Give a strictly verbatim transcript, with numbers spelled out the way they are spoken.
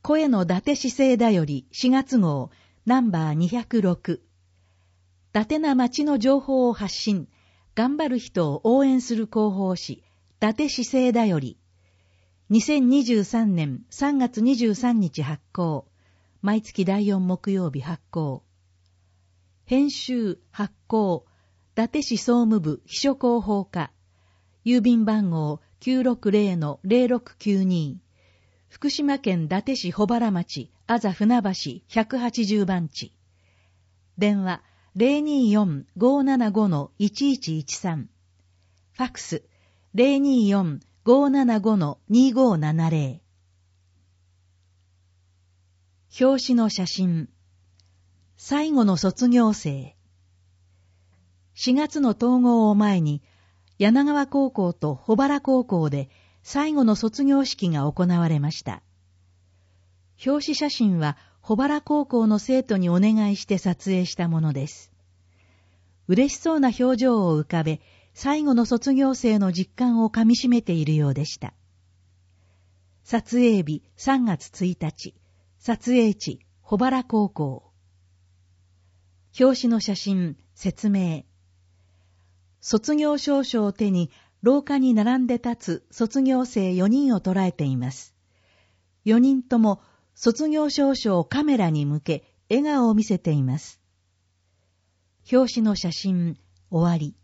声の伊達市政だよりしがつ号ナンバーにひゃくろく。伊達な町の情報を発信、頑張る人を応援する広報誌、伊達市政だより。にせんにじゅうさんねんさんがつにじゅうさんにち発行。毎月だいよん木曜日発行。編集、発行、伊達市総務部秘書広報課。郵便番号 きゅうろくぜろのぜろろくきゅうに。福島県伊達市保原町、あざ船橋ひゃくはちじゅうばんち。電話 ゼロにーよん ごーななご のいちいちいちさん。ファックス ゼロにーよん ごーななご のにーごーななぜろ。表紙の写真。最後の卒業生。しがつの統合を前に、柳川高校と保原高校で最後の卒業式が行われました。表紙写真は保原高校の生徒にお願いして撮影したものです。嬉しそうな表情を浮かべ、最後の卒業生の実感をかみしめているようでした。撮影日さんがつついたち、撮影地保原高校。表紙の写真、説明。卒業証書を手に廊下に並んで立つ卒業生よにんを捉えています。よにんとも卒業証書をカメラに向け笑顔を見せています。表紙の写真、終わり。